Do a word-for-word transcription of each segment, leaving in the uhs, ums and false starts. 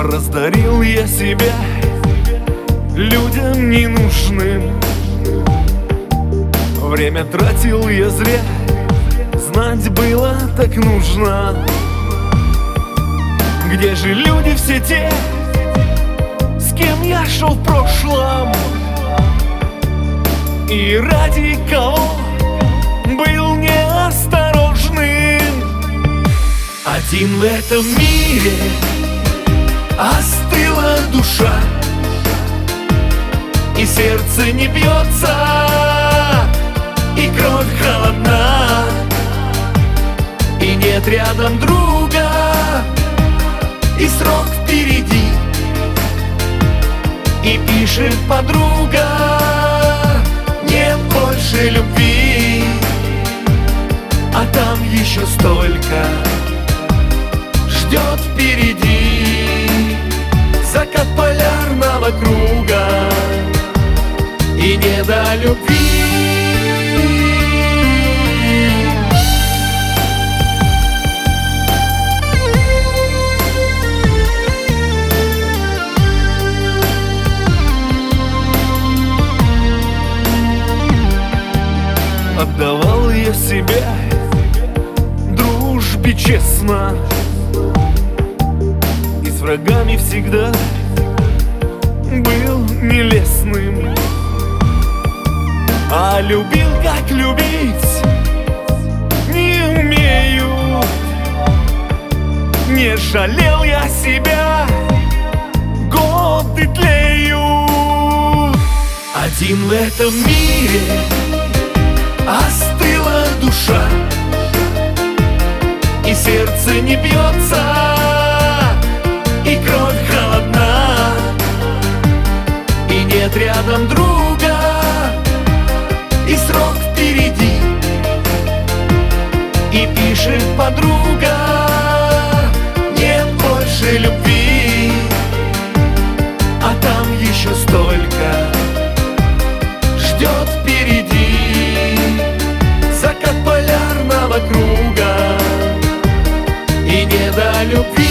Раздарил я себя людям ненужным. Время тратил я зря, знать было так нужно. Где же люди все те, с кем я шел в прошлом? И ради кого был неосторожным? Один в этом мире остыла душа, и сердце не бьется, и кровь холодна, и нет рядом друга, и срок впереди. И пишет подруга: нет больше любви, а там еще столько ждет впереди. Закат полярного круга и не до любви. Отдавал я себя дружбе честно, и с врагами всегда был нелестным. А любил, как любить, не умею. Не жалел я себя, годы тлеют. Один в этом мире остыла душа, и сердце не бьется, и кровь холодна, и нет рядом друга, и срок впереди. И пишет подруга: нет больше любви, а там еще столько ждет впереди. Закат полярного круга и не до любви.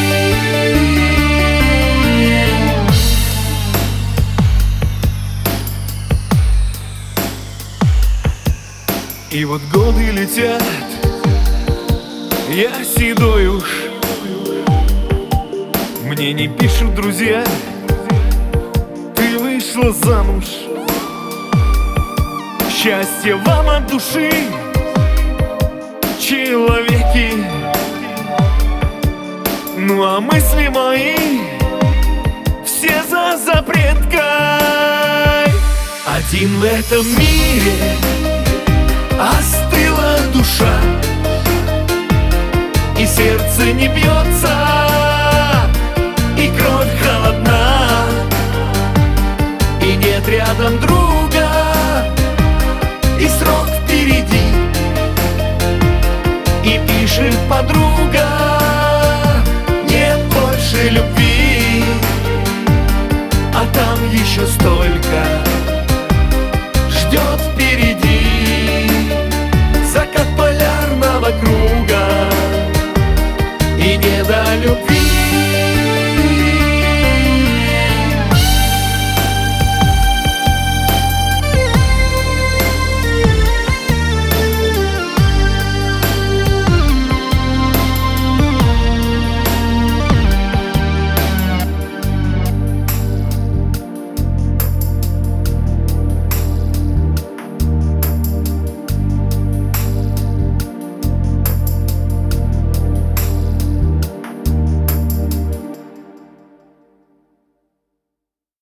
И вот годы летят, я седой уж. Мне не пишут друзья: ты вышла замуж. Счастье вам от души, человеки. Ну а мысли мои все за запреткой. Один в этом мире остыла душа, и сердце не бьется,